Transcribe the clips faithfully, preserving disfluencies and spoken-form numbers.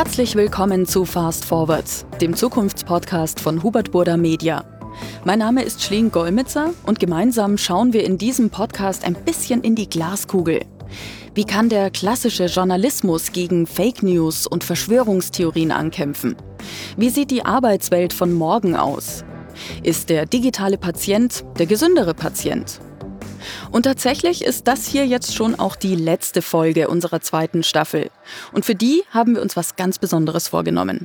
Herzlich willkommen zu Fast Forward, dem Zukunftspodcast von Hubert Burda Media. Mein Name ist Schleen Golmitzer und gemeinsam schauen wir in diesem Podcast ein bisschen in die Glaskugel. Wie kann der klassische Journalismus gegen Fake News und Verschwörungstheorien ankämpfen? Wie sieht die Arbeitswelt von morgen aus? Ist der digitale Patient der gesündere Patient? Und tatsächlich ist das hier jetzt schon auch die letzte Folge unserer zweiten Staffel. Und für die haben wir uns was ganz Besonderes vorgenommen.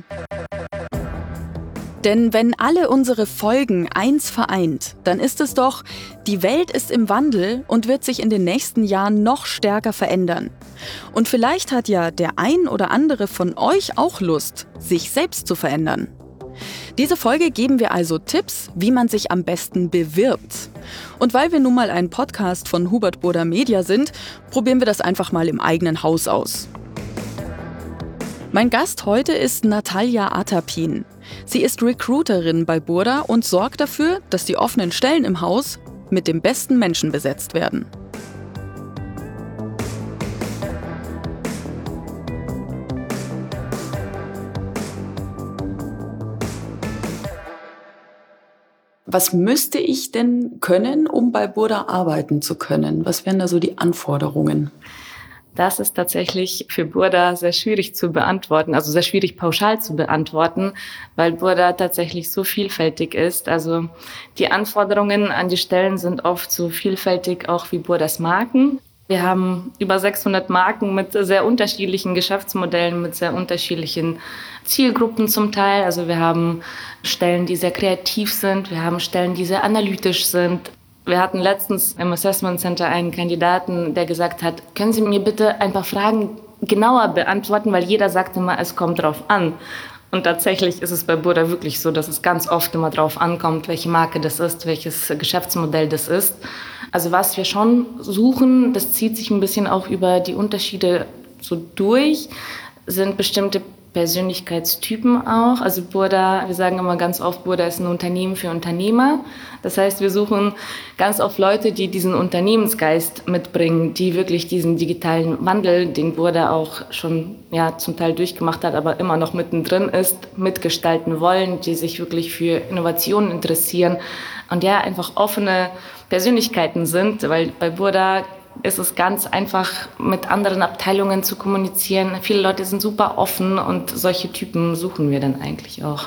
Denn wenn alle unsere Folgen eins vereint, dann ist es doch, die Welt ist im Wandel und wird sich in den nächsten Jahren noch stärker verändern. Und vielleicht hat ja der ein oder andere von euch auch Lust, sich selbst zu verändern. Diese Folge geben wir also Tipps, wie man sich am besten bewirbt. Und weil wir nun mal ein Podcast von Hubert Burda Media sind, probieren wir das einfach mal im eigenen Haus aus. Mein Gast heute ist Natalia Atapin. Sie ist Recruiterin bei Burda und sorgt dafür, dass die offenen Stellen im Haus mit dem besten Menschen besetzt werden. Was müsste ich denn können, um bei Burda arbeiten zu können? Was wären da so die Anforderungen? Das ist tatsächlich für Burda sehr schwierig zu beantworten, also sehr schwierig pauschal zu beantworten, weil Burda tatsächlich so vielfältig ist. Also die Anforderungen an die Stellen sind oft so vielfältig auch wie Burdas Marken. Wir haben über sechshundert Marken mit sehr unterschiedlichen Geschäftsmodellen, mit sehr unterschiedlichen Zielgruppen zum Teil. Also wir haben Stellen, die sehr kreativ sind, wir haben Stellen, die sehr analytisch sind. Wir hatten letztens im Assessment Center einen Kandidaten, der gesagt hat, können Sie mir bitte ein paar Fragen genauer beantworten, weil jeder sagt immer, es kommt drauf an. Und tatsächlich ist es bei Burda wirklich so, dass es ganz oft immer drauf ankommt, welche Marke das ist, welches Geschäftsmodell das ist. Also was wir schon suchen, das zieht sich ein bisschen auch über die Unterschiede so durch, sind bestimmte Persönlichkeitstypen auch. Also Burda, wir sagen immer ganz oft, Burda ist ein Unternehmen für Unternehmer. Das heißt, wir suchen ganz oft Leute, die diesen Unternehmensgeist mitbringen, die wirklich diesen digitalen Wandel, den Burda auch schon ja, zum Teil durchgemacht hat, aber immer noch mittendrin ist, mitgestalten wollen, die sich wirklich für Innovationen interessieren und ja, einfach offene Persönlichkeiten sind, weil bei Burda ist es ganz einfach, mit anderen Abteilungen zu kommunizieren. Viele Leute sind super offen und solche Typen suchen wir dann eigentlich auch.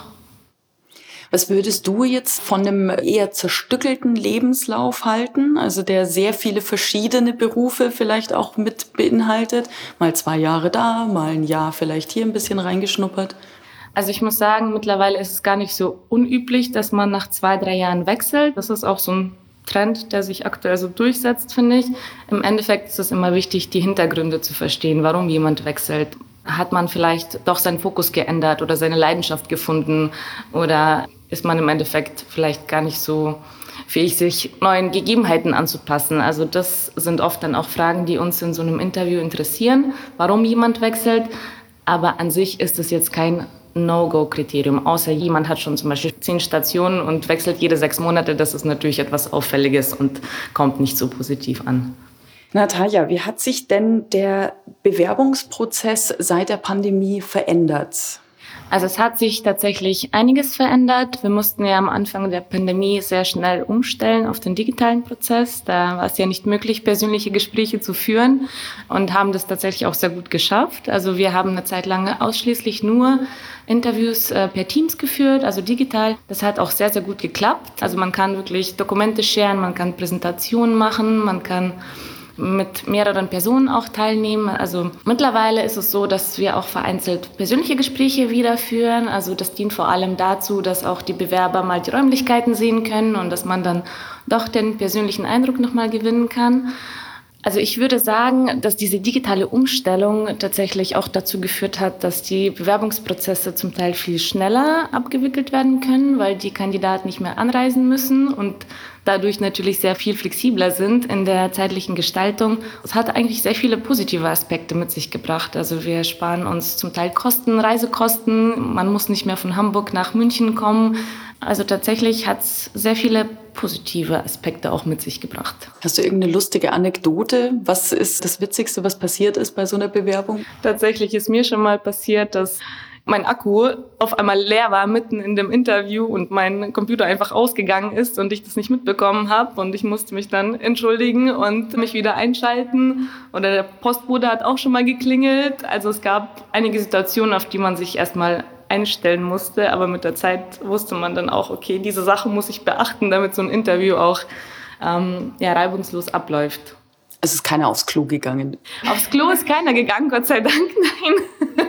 Was würdest du jetzt von einem eher zerstückelten Lebenslauf halten, also der sehr viele verschiedene Berufe vielleicht auch mit beinhaltet? Mal zwei Jahre da, mal ein Jahr vielleicht hier ein bisschen reingeschnuppert. Also ich muss sagen, mittlerweile ist es gar nicht so unüblich, dass man nach zwei, drei Jahren wechselt. Das ist auch so ein Trend, der sich aktuell so durchsetzt, finde ich. Im Endeffekt ist es immer wichtig, die Hintergründe zu verstehen, warum jemand wechselt. Hat man vielleicht doch seinen Fokus geändert oder seine Leidenschaft gefunden oder ist man im Endeffekt vielleicht gar nicht so fähig, sich neuen Gegebenheiten anzupassen. Also das sind oft dann auch Fragen, die uns in so einem Interview interessieren, warum jemand wechselt. Aber an sich ist es jetzt kein No-Go-Kriterium, außer jemand hat schon zum Beispiel zehn Stationen und wechselt jede sechs Monate. Das ist natürlich etwas Auffälliges und kommt nicht so positiv an. Natalia, wie hat sich denn der Bewerbungsprozess seit der Pandemie verändert? Also es hat sich tatsächlich einiges verändert. Wir mussten ja am Anfang der Pandemie sehr schnell umstellen auf den digitalen Prozess. Da war es ja nicht möglich, persönliche Gespräche zu führen und haben das tatsächlich auch sehr gut geschafft. Also wir haben eine Zeit lang ausschließlich nur Interviews äh, per Teams geführt, also digital. Das hat auch sehr, sehr gut geklappt. Also man kann wirklich Dokumente sharen, man kann Präsentationen machen, man kann mit mehreren Personen auch teilnehmen. Also mittlerweile ist es so, dass wir auch vereinzelt persönliche Gespräche wieder führen. Also das dient vor allem dazu, dass auch die Bewerber mal die Räumlichkeiten sehen können und dass man dann doch den persönlichen Eindruck nochmal gewinnen kann. Also ich würde sagen, dass diese digitale Umstellung tatsächlich auch dazu geführt hat, dass die Bewerbungsprozesse zum Teil viel schneller abgewickelt werden können, weil die Kandidaten nicht mehr anreisen müssen und dadurch natürlich sehr viel flexibler sind in der zeitlichen Gestaltung. Es hat eigentlich sehr viele positive Aspekte mit sich gebracht. Also wir sparen uns zum Teil Kosten, Reisekosten. Man muss nicht mehr von Hamburg nach München kommen. Also tatsächlich hat es sehr viele positive Aspekte auch mit sich gebracht. Hast du irgendeine lustige Anekdote? Was ist das Witzigste, was passiert ist bei so einer Bewerbung? Tatsächlich ist mir schon mal passiert, dass mein Akku auf einmal leer war mitten in dem Interview und mein Computer einfach ausgegangen ist und ich das nicht mitbekommen habe. Und ich musste mich dann entschuldigen und mich wieder einschalten. Oder der Postbote hat auch schon mal geklingelt. Also es gab einige Situationen, auf die man sich erstmal einstellen musste. Aber mit der Zeit wusste man dann auch, okay, diese Sache muss ich beachten, damit so ein Interview auch ähm, ja, reibungslos abläuft. Es ist keiner aufs Klo gegangen. Aufs Klo ist keiner gegangen, Gott sei Dank, nein.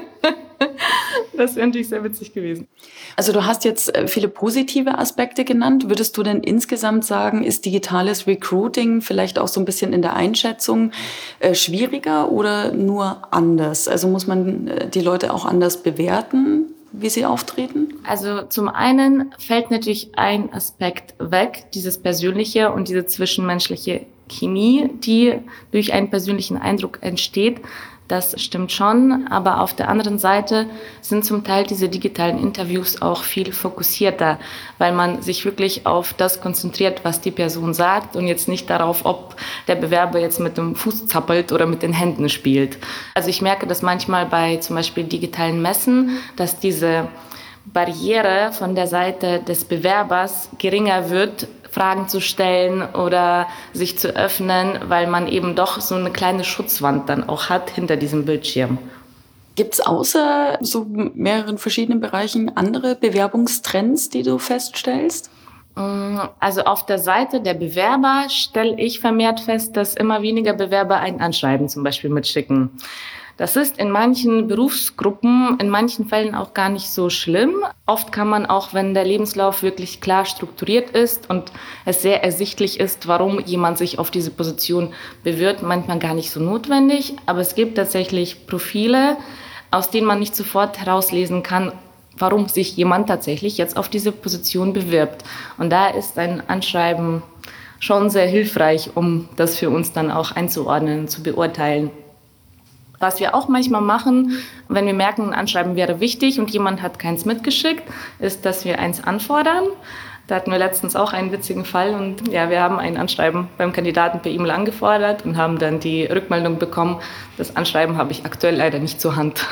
Das wäre natürlich sehr witzig gewesen. Also du hast jetzt viele positive Aspekte genannt. Würdest du denn insgesamt sagen, ist digitales Recruiting vielleicht auch so ein bisschen in der Einschätzung äh, schwieriger oder nur anders? Also muss man äh, die Leute auch anders bewerten, wie sie auftreten? Also zum einen fällt natürlich ein Aspekt weg, dieses Persönliche und diese zwischenmenschliche Chemie, die durch einen persönlichen Eindruck entsteht. Das stimmt schon, aber auf der anderen Seite sind zum Teil diese digitalen Interviews auch viel fokussierter, weil man sich wirklich auf das konzentriert, was die Person sagt und jetzt nicht darauf, ob der Bewerber jetzt mit dem Fuß zappelt oder mit den Händen spielt. Also ich merke das manchmal bei zum Beispiel digitalen Messen, dass diese Barriere von der Seite des Bewerbers geringer wird, Fragen zu stellen oder sich zu öffnen, weil man eben doch so eine kleine Schutzwand dann auch hat hinter diesem Bildschirm. Gibt es außer so mehreren verschiedenen Bereichen andere Bewerbungstrends, die du feststellst? Also auf der Seite der Bewerber stelle ich vermehrt fest, dass immer weniger Bewerber ein Anschreiben zum Beispiel mitschicken. Das ist in manchen Berufsgruppen, in manchen Fällen auch gar nicht so schlimm. Oft kann man auch, wenn der Lebenslauf wirklich klar strukturiert ist und es sehr ersichtlich ist, warum jemand sich auf diese Position bewirbt, manchmal gar nicht so notwendig. Aber es gibt tatsächlich Profile, aus denen man nicht sofort herauslesen kann, warum sich jemand tatsächlich jetzt auf diese Position bewirbt. Und da ist ein Anschreiben schon sehr hilfreich, um das für uns dann auch einzuordnen, zu beurteilen. Was wir auch manchmal machen, wenn wir merken, ein Anschreiben wäre wichtig und jemand hat keins mitgeschickt, ist, dass wir eins anfordern. Da hatten wir letztens auch einen witzigen Fall und ja, wir haben ein Anschreiben beim Kandidaten per E-Mail angefordert und haben dann die Rückmeldung bekommen, das Anschreiben habe ich aktuell leider nicht zur Hand.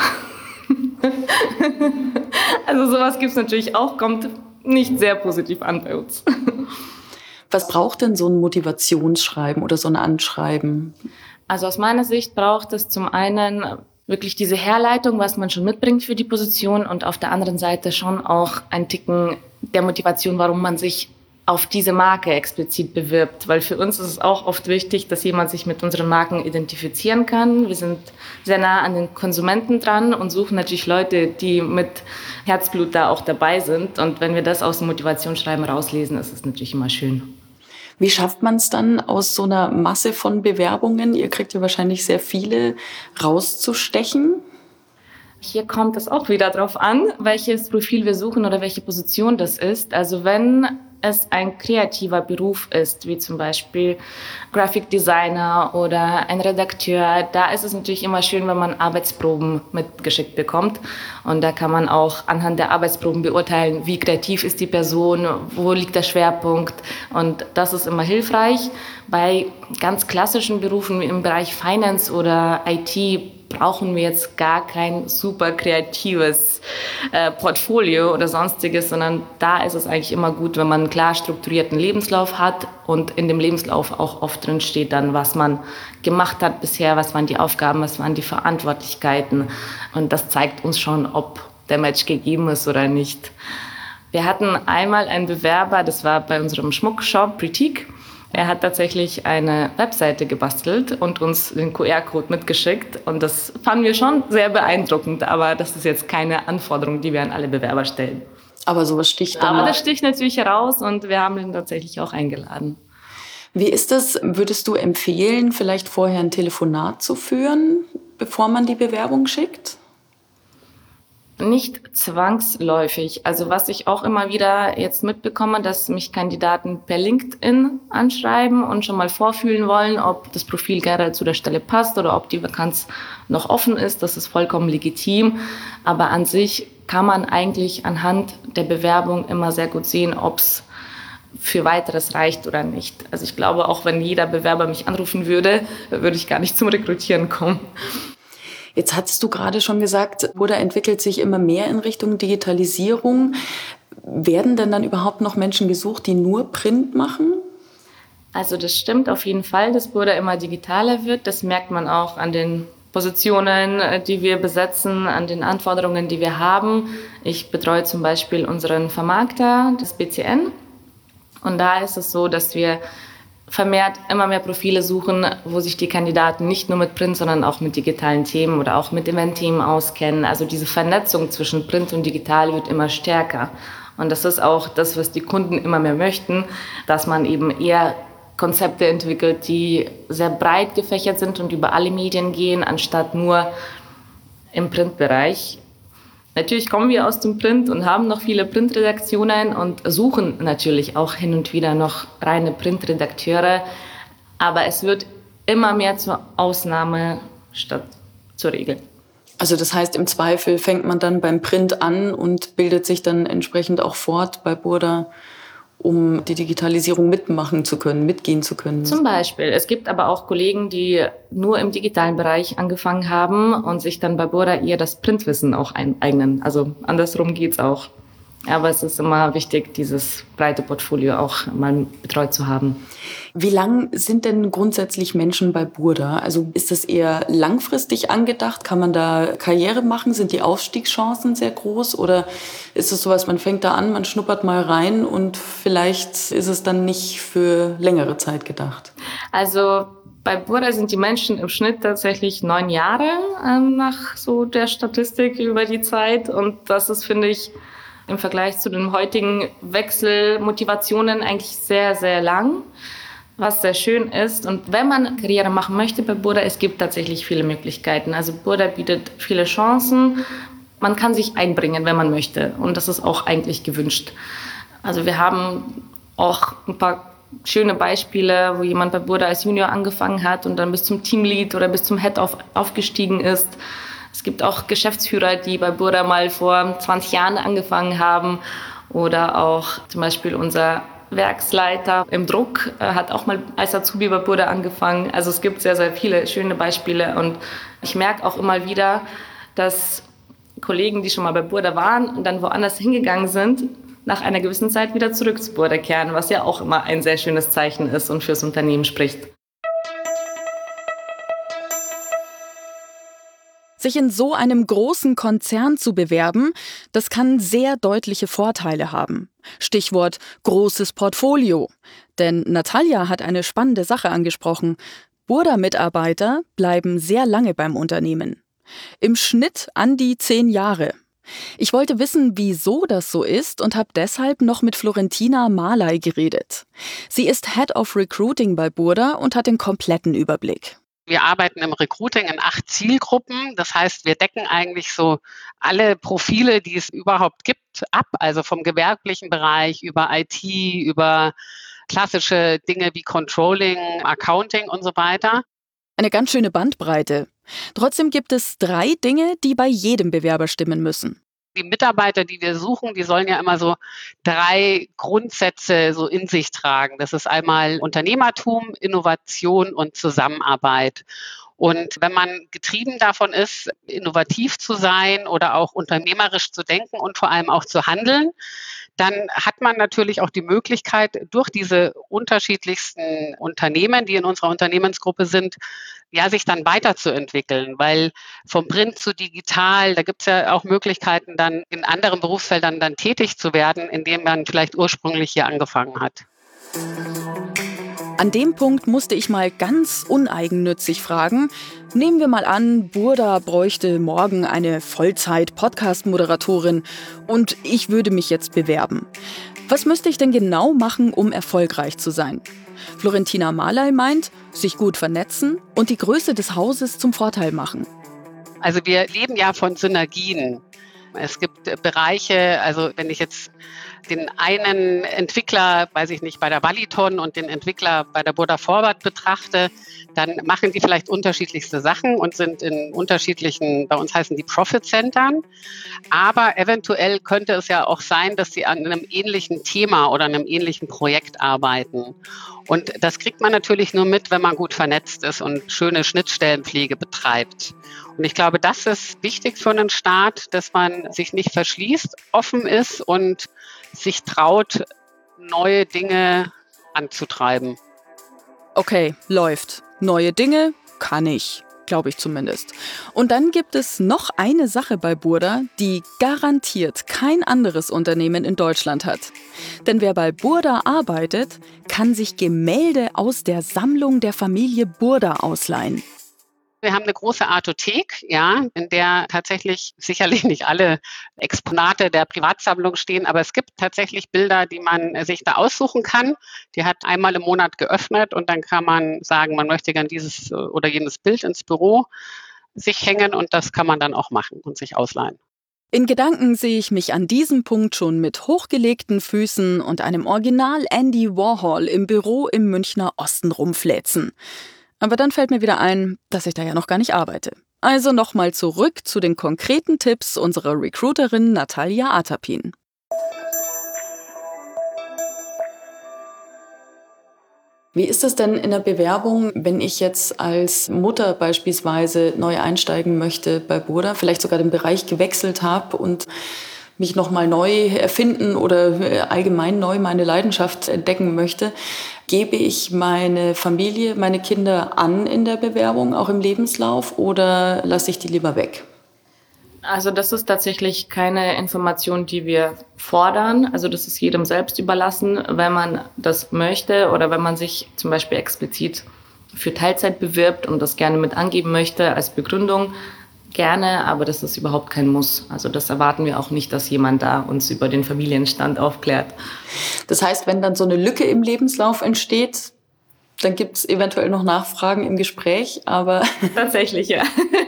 Also sowas gibt es natürlich auch, kommt nicht sehr positiv an bei uns. Was braucht denn so ein Motivationsschreiben oder so ein Anschreiben? Also aus meiner Sicht braucht es zum einen wirklich diese Herleitung, was man schon mitbringt für die Position und auf der anderen Seite schon auch ein Ticken der Motivation, warum man sich auf diese Marke explizit bewirbt. Weil für uns ist es auch oft wichtig, dass jemand sich mit unseren Marken identifizieren kann. Wir sind sehr nah an den Konsumenten dran und suchen natürlich Leute, die mit Herzblut da auch dabei sind. Und wenn wir das aus dem Motivationsschreiben rauslesen, ist es natürlich immer schön. Wie schafft man es dann, aus so einer Masse von Bewerbungen, ihr kriegt ja wahrscheinlich sehr viele, rauszustechen? Hier kommt es auch wieder darauf an, welches Profil wir suchen oder welche Position das ist. Also wenn es ein kreativer Beruf ist, wie zum Beispiel Graphic Designer oder ein Redakteur, da ist es natürlich immer schön, wenn man Arbeitsproben mitgeschickt bekommt. Und da kann man auch anhand der Arbeitsproben beurteilen, wie kreativ ist die Person, wo liegt der Schwerpunkt. Und das ist immer hilfreich. Bei ganz klassischen Berufen im Bereich Finance oder I T brauchen wir jetzt gar kein super kreatives äh, Portfolio oder sonstiges, sondern da ist es eigentlich immer gut, wenn man einen klar strukturierten Lebenslauf hat und in dem Lebenslauf auch oft drin steht dann, was man gemacht hat bisher, was waren die Aufgaben, was waren die Verantwortlichkeiten. Und das zeigt uns schon, ob der Match gegeben ist oder nicht. Wir hatten einmal einen Bewerber, das war bei unserem Schmuckshop Britique. Er hat tatsächlich eine Webseite gebastelt und uns den Q R-Code mitgeschickt. Und das fanden wir schon sehr beeindruckend. Aber das ist jetzt keine Anforderung, die wir an alle Bewerber stellen. Aber sowas sticht dann. Aber das sticht natürlich heraus und wir haben ihn tatsächlich auch eingeladen. Wie ist das? Würdest du empfehlen, vielleicht vorher ein Telefonat zu führen, bevor man die Bewerbung schickt? Nicht zwangsläufig. Also was ich auch immer wieder jetzt mitbekomme, dass mich Kandidaten per LinkedIn anschreiben und schon mal vorfühlen wollen, ob das Profil generell zu der Stelle passt oder ob die Vakanz noch offen ist. Das ist vollkommen legitim. Aber an sich kann man eigentlich anhand der Bewerbung immer sehr gut sehen, ob es für weiteres reicht oder nicht. Also ich glaube, auch wenn jeder Bewerber mich anrufen würde, würde ich gar nicht zum Rekrutieren kommen. Jetzt hattest du gerade schon gesagt, Burda entwickelt sich immer mehr in Richtung Digitalisierung. Werden denn dann überhaupt noch Menschen gesucht, die nur Print machen? Also das stimmt auf jeden Fall, dass Burda immer digitaler wird. Das merkt man auch an den Positionen, die wir besetzen, an den Anforderungen, die wir haben. Ich betreue zum Beispiel unseren Vermarkter, das B C N. Und da ist es so, dass wir vermehrt immer mehr Profile suchen, wo sich die Kandidaten nicht nur mit Print, sondern auch mit digitalen Themen oder auch mit Event-Themen auskennen. Also diese Vernetzung zwischen Print und Digital wird immer stärker. Und das ist auch das, was die Kunden immer mehr möchten, dass man eben eher Konzepte entwickelt, die sehr breit gefächert sind und über alle Medien gehen, anstatt nur im Printbereich. Natürlich kommen wir aus dem Print und haben noch viele Printredaktionen und suchen natürlich auch hin und wieder noch reine Printredakteure. Aber es wird immer mehr zur Ausnahme statt zur Regel. Also das heißt, im Zweifel fängt man dann beim Print an und bildet sich dann entsprechend auch fort bei Burda, um die Digitalisierung mitmachen zu können, mitgehen zu können. Zum Beispiel. Es gibt aber auch Kollegen, die nur im digitalen Bereich angefangen haben und sich dann bei Burda eher das Printwissen auch eignen. Also andersrum geht's auch. Aber es ist immer wichtig, dieses breite Portfolio auch mal betreut zu haben. Wie lang sind denn grundsätzlich Menschen bei Burda? Also ist das eher langfristig angedacht? Kann man da Karriere machen? Sind die Aufstiegschancen sehr groß? Oder ist es sowas, man fängt da an, man schnuppert mal rein und vielleicht ist es dann nicht für längere Zeit gedacht? Also bei Burda sind die Menschen im Schnitt tatsächlich neun Jahre ähm, nach so der Statistik über die Zeit. Und das ist, finde ich, im Vergleich zu den heutigen Wechselmotivationen eigentlich sehr, sehr lang, was sehr schön ist. Und wenn man Karriere machen möchte bei Burda, es gibt tatsächlich viele Möglichkeiten. Also Burda bietet viele Chancen. Man kann sich einbringen, wenn man möchte. Und das ist auch eigentlich gewünscht. Also wir haben auch ein paar schöne Beispiele, wo jemand bei Burda als Junior angefangen hat und dann bis zum Teamlead oder bis zum Head auf, aufgestiegen ist. Es gibt auch Geschäftsführer, die bei Burda mal vor zwanzig Jahren angefangen haben. Oder auch zum Beispiel unser Werksleiter im Druck äh, hat auch mal als Azubi bei Burda angefangen. Also es gibt sehr, sehr viele schöne Beispiele. Und ich merke auch immer wieder, dass Kollegen, die schon mal bei Burda waren und dann woanders hingegangen sind, nach einer gewissen Zeit wieder zurück zu Burda kehren, was ja auch immer ein sehr schönes Zeichen ist und fürs Unternehmen spricht. Sich in so einem großen Konzern zu bewerben, das kann sehr deutliche Vorteile haben. Stichwort großes Portfolio. Denn Natalia hat eine spannende Sache angesprochen. Burda-Mitarbeiter bleiben sehr lange beim Unternehmen. Im Schnitt an die zehn Jahre. Ich wollte wissen, wieso das so ist und habe deshalb noch mit Florentina Malay geredet. Sie ist Head of Recruiting bei Burda und hat den kompletten Überblick. Wir arbeiten im Recruiting in acht Zielgruppen. Das heißt, wir decken eigentlich so alle Profile, die es überhaupt gibt, ab. Also vom gewerblichen Bereich über I T, über klassische Dinge wie Controlling, Accounting und so weiter. Eine ganz schöne Bandbreite. Trotzdem gibt es drei Dinge, die bei jedem Bewerber stimmen müssen. Die Mitarbeiter, die wir suchen, die sollen ja immer so drei Grundsätze so in sich tragen. Das ist einmal Unternehmertum, Innovation und Zusammenarbeit. Und wenn man getrieben davon ist, innovativ zu sein oder auch unternehmerisch zu denken und vor allem auch zu handeln, dann hat man natürlich auch die Möglichkeit, durch diese unterschiedlichsten Unternehmen, die in unserer Unternehmensgruppe sind, ja, sich dann weiterzuentwickeln, weil vom Print zu digital, da gibt es ja auch Möglichkeiten, dann in anderen Berufsfeldern dann tätig zu werden, indem man vielleicht ursprünglich hier angefangen hat. An dem Punkt musste ich mal ganz uneigennützig fragen. Nehmen wir mal an, Burda bräuchte morgen eine Vollzeit-Podcast-Moderatorin und ich würde mich jetzt bewerben. Was müsste ich denn genau machen, um erfolgreich zu sein? Florentina Malay meint, sich gut vernetzen und die Größe des Hauses zum Vorteil machen. Also wir leben ja von Synergien. Es gibt Bereiche, also wenn ich jetzt den einen Entwickler, weiß ich nicht, bei der Valiton und den Entwickler bei der Burda Forward betrachte, dann machen die vielleicht unterschiedlichste Sachen und sind in unterschiedlichen, bei uns heißen die Profit-Centern. Aber eventuell könnte es ja auch sein, dass sie an einem ähnlichen Thema oder einem ähnlichen Projekt arbeiten. Und das kriegt man natürlich nur mit, wenn man gut vernetzt ist und schöne Schnittstellenpflege betreibt. Und ich glaube, das ist wichtig für einen Staat, dass man sich nicht verschließt, offen ist und sich traut, neue Dinge anzutreiben. Okay, läuft. Neue Dinge kann ich, glaube ich zumindest. Und dann gibt es noch eine Sache bei Burda, die garantiert kein anderes Unternehmen in Deutschland hat. Denn wer bei Burda arbeitet, kann sich Gemälde aus der Sammlung der Familie Burda ausleihen. Wir haben eine große Artothek, ja, in der tatsächlich sicherlich nicht alle Exponate der Privatsammlung stehen, aber es gibt tatsächlich Bilder, die man sich da aussuchen kann. Die hat einmal im Monat geöffnet und dann kann man sagen, man möchte gern dieses oder jenes Bild ins Büro sich hängen und das kann man dann auch machen und sich ausleihen. In Gedanken sehe ich mich an diesem Punkt schon mit hochgelegten Füßen und einem Original Andy Warhol im Büro im Münchner Osten rumfläzen. Aber dann fällt mir wieder ein, dass ich da ja noch gar nicht arbeite. Also nochmal zurück zu den konkreten Tipps unserer Recruiterin Natalia Atapin. Wie ist es denn in der Bewerbung, wenn ich jetzt als Mutter beispielsweise neu einsteigen möchte bei Burda, vielleicht sogar den Bereich gewechselt habe und mich nochmal neu erfinden oder allgemein neu meine Leidenschaft entdecken möchte? Gebe ich meine Familie, meine Kinder an in der Bewerbung, auch im Lebenslauf, oder lasse ich die lieber weg? Also das ist tatsächlich keine Information, die wir fordern. Also das ist jedem selbst überlassen, wenn man das möchte oder wenn man sich zum Beispiel explizit für Teilzeit bewirbt und das gerne mit angeben möchte als Begründung. Gerne, aber das ist überhaupt kein Muss. Also das erwarten wir auch nicht, dass jemand da uns über den Familienstand aufklärt. Das heißt, wenn dann so eine Lücke im Lebenslauf entsteht, dann gibt es eventuell noch Nachfragen im Gespräch, aber... Tatsächlich, ja.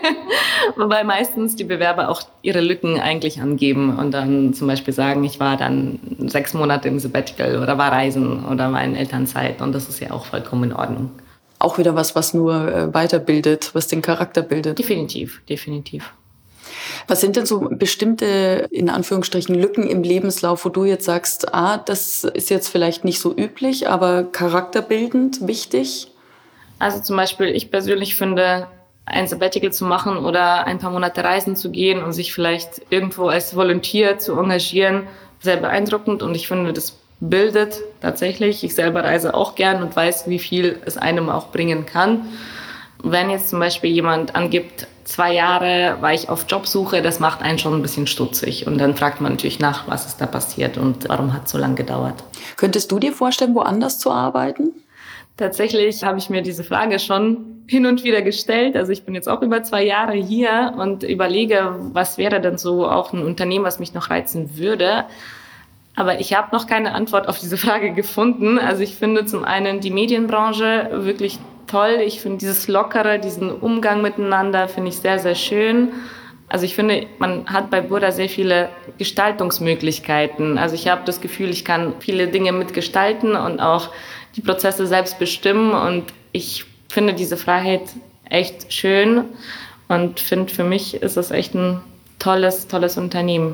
Wobei meistens die Bewerber auch ihre Lücken eigentlich angeben und dann zum Beispiel sagen, ich war dann sechs Monate im Sabbatical oder war reisen oder war in Elternzeit und das ist ja auch vollkommen in Ordnung. Auch wieder was, was nur äh, weiterbildet, was den Charakter bildet. Definitiv, definitiv. Was sind denn so bestimmte, in Anführungsstrichen, Lücken im Lebenslauf, wo du jetzt sagst, ah, das ist jetzt vielleicht nicht so üblich, aber charakterbildend wichtig? Also zum Beispiel, ich persönlich finde, ein Sabbatical zu machen oder ein paar Monate reisen zu gehen und sich vielleicht irgendwo als Volunteer zu engagieren, sehr beeindruckend und ich finde, das bildet tatsächlich. Ich selber reise auch gern und weiß, wie viel es einem auch bringen kann. Wenn jetzt zum Beispiel jemand angibt, zwei Jahre war ich auf Jobsuche, das macht einen schon ein bisschen stutzig. Und dann fragt man natürlich nach, was ist da passiert und warum hat es so lange gedauert. Könntest du dir vorstellen, woanders zu arbeiten? Tatsächlich habe ich mir diese Frage schon hin und wieder gestellt. Also ich bin jetzt auch über zwei Jahre hier und überlege, was wäre denn so auch ein Unternehmen, was mich noch reizen würde. Aber ich habe noch keine Antwort auf diese Frage gefunden. Also ich finde zum einen die Medienbranche wirklich toll. Ich finde dieses Lockere, diesen Umgang miteinander, finde ich sehr, sehr schön. Also ich finde, man hat bei Burda sehr viele Gestaltungsmöglichkeiten. Also ich habe das Gefühl, ich kann viele Dinge mitgestalten und auch die Prozesse selbst bestimmen. Und ich finde diese Freiheit echt schön und finde, für mich ist es echt ein tolles, tolles Unternehmen.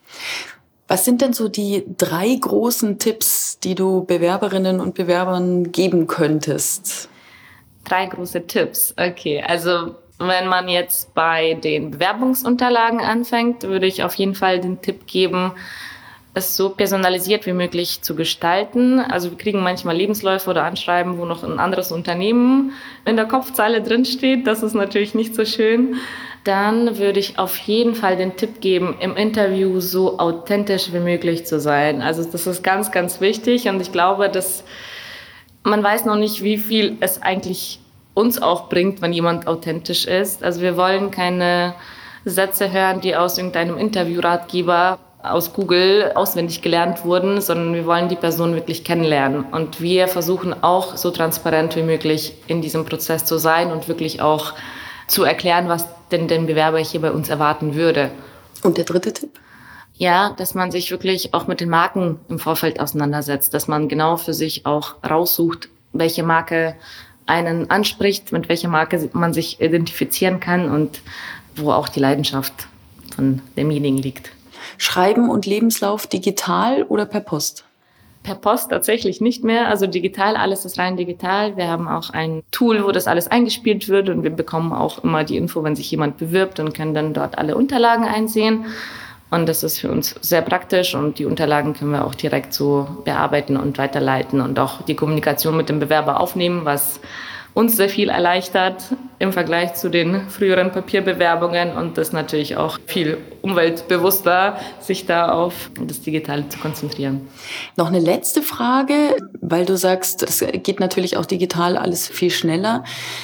Was sind denn so die drei großen Tipps, die du Bewerberinnen und Bewerbern geben könntest? Drei große Tipps, okay. Also wenn man jetzt bei den Bewerbungsunterlagen anfängt, würde ich auf jeden Fall den Tipp geben, es so personalisiert wie möglich zu gestalten. Also wir kriegen manchmal Lebensläufe oder Anschreiben, wo noch ein anderes Unternehmen in der Kopfzeile drinsteht. Das ist natürlich nicht so schön. Dann würde ich auf jeden Fall den Tipp geben, im Interview so authentisch wie möglich zu sein. Also das ist ganz, ganz wichtig und ich glaube, dass man weiß noch nicht, wie viel es eigentlich uns auch bringt, wenn jemand authentisch ist. Also wir wollen keine Sätze hören, die aus irgendeinem Interviewratgeber aus Google auswendig gelernt wurden, sondern wir wollen die Person wirklich kennenlernen. Und wir versuchen auch so transparent wie möglich in diesem Prozess zu sein und wirklich auch zu erklären, was denn den Bewerber hier bei uns erwarten würde. Und der dritte Tipp? Ja, dass man sich wirklich auch mit den Marken im Vorfeld auseinandersetzt, dass man genau für sich auch raussucht, welche Marke einen anspricht, mit welcher Marke man sich identifizieren kann und wo auch die Leidenschaft von demjenigen liegt. Schreiben und Lebenslauf digital oder per Post? Per Post tatsächlich nicht mehr, also digital, alles ist rein digital. Wir haben auch ein Tool, wo das alles eingespielt wird und wir bekommen auch immer die Info, wenn sich jemand bewirbt und können dann dort alle Unterlagen einsehen. Und das ist für uns sehr praktisch und die Unterlagen können wir auch direkt so bearbeiten und weiterleiten und auch die Kommunikation mit dem Bewerber aufnehmen, was uns sehr viel erleichtert im Vergleich zu den früheren Papierbewerbungen und das natürlich auch viel umweltbewusster, sich da auf das Digitale zu konzentrieren. Noch eine letzte Frage, weil du sagst, es geht natürlich auch digital alles viel schneller.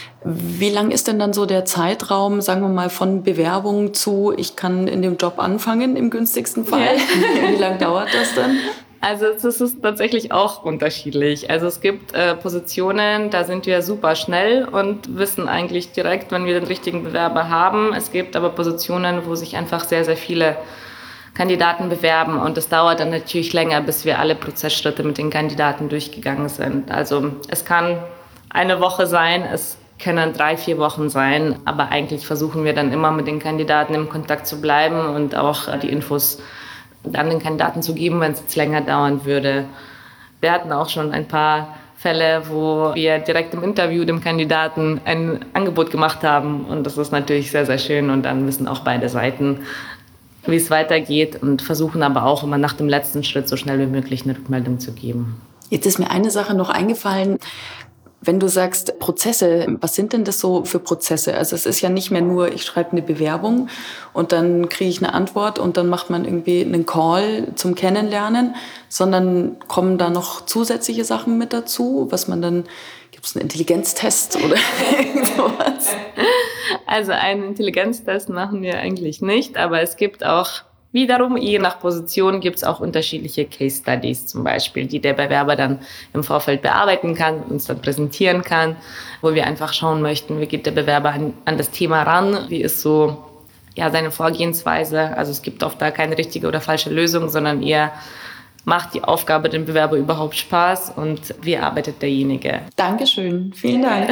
Wie lang ist denn dann so der Zeitraum, sagen wir mal, von Bewerbung zu, ich kann in dem Job anfangen, im günstigsten Fall? Ja. Wie lange dauert das dann? Also das ist tatsächlich auch unterschiedlich. Also es gibt äh, Positionen, da sind wir super schnell und wissen eigentlich direkt, wenn wir den richtigen Bewerber haben. Es gibt aber Positionen, wo sich einfach sehr, sehr viele Kandidaten bewerben und es dauert dann natürlich länger, bis wir alle Prozessschritte mit den Kandidaten durchgegangen sind. Also es kann eine Woche sein, es können drei, vier Wochen sein, aber eigentlich versuchen wir dann immer mit den Kandidaten im Kontakt zu bleiben und auch die Infos dann den Kandidaten zu geben, wenn es jetzt länger dauern würde. Wir hatten auch schon ein paar Fälle, wo wir direkt im Interview dem Kandidaten ein Angebot gemacht haben und das ist natürlich sehr, sehr schön und dann wissen auch beide Seiten, wie es weitergeht und versuchen aber auch immer nach dem letzten Schritt so schnell wie möglich eine Rückmeldung zu geben. Jetzt ist mir eine Sache noch eingefallen. Wenn du sagst Prozesse, was sind denn das so für Prozesse? Also es ist ja nicht mehr nur, ich schreibe eine Bewerbung und dann kriege ich eine Antwort und dann macht man irgendwie einen Call zum Kennenlernen, sondern kommen da noch zusätzliche Sachen mit dazu, was man dann, gibt es einen Intelligenztest oder irgendwas? Also einen Intelligenztest machen wir eigentlich nicht, aber es gibt auch wiederum, je nach Position gibt es auch unterschiedliche Case Studies zum Beispiel, die der Bewerber dann im Vorfeld bearbeiten kann, uns dann präsentieren kann, wo wir einfach schauen möchten, wie geht der Bewerber an, an das Thema ran, wie ist so ja, seine Vorgehensweise. Also es gibt oft da keine richtige oder falsche Lösung, sondern eher macht die Aufgabe dem Bewerber überhaupt Spaß und wie arbeitet derjenige. Dankeschön, vielen Dank.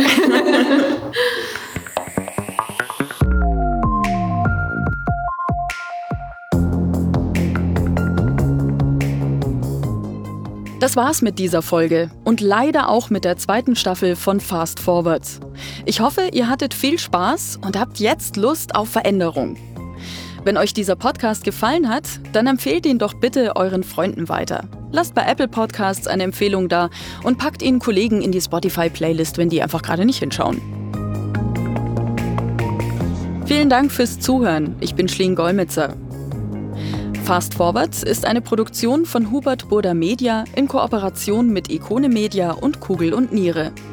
Das war's mit dieser Folge und leider auch mit der zweiten Staffel von Fast Forward. Ich hoffe, ihr hattet viel Spaß und habt jetzt Lust auf Veränderung. Wenn euch dieser Podcast gefallen hat, dann empfehlt ihn doch bitte euren Freunden weiter. Lasst bei Apple Podcasts eine Empfehlung da und packt ihn Kollegen in die Spotify-Playlist, wenn die einfach gerade nicht hinschauen. Vielen Dank fürs Zuhören. Ich bin Schleen Golmitzer. Fast Forward ist eine Produktion von Hubert Burda Media in Kooperation mit Ikone Media und Kugel und Niere.